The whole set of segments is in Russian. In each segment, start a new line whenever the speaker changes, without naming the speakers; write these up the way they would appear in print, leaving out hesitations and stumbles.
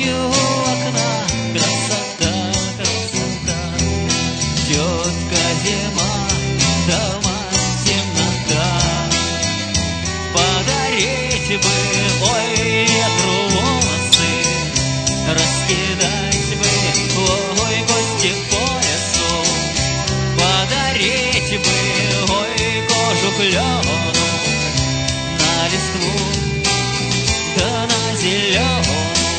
ночью у окна. Красота, красота, тетка зима, дома темнота. Подарить бы, ой, ветру волосы, раскидать бы, ой, гости по лесу. Подарить бы, ой, кожу клену, на листву, да на зелену.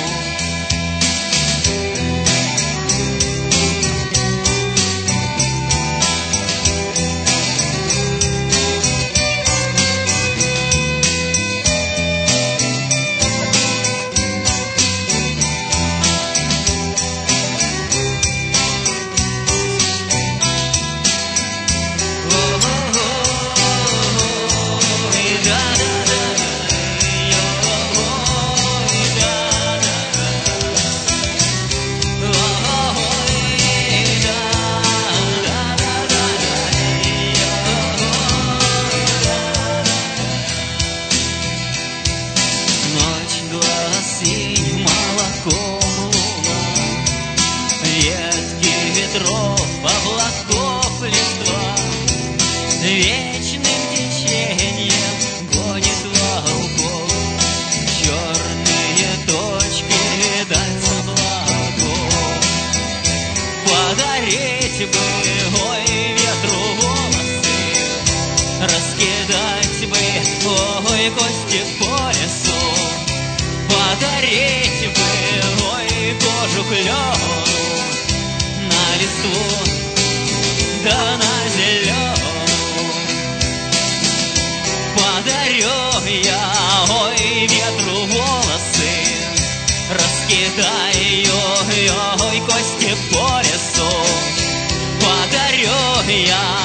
Ветки ветров, облаков листва вечным течением гонит волков. Черные точки видать с облаков. Подарить бы, ой, ветру волосы, раскидать бы, ой, кости по лесу. Подарить бы, ой, кожу клену, на листву, да на зелену. Подарю я, ой, ветру волосы, раскидаю, ой, кости по лесу. Подарю я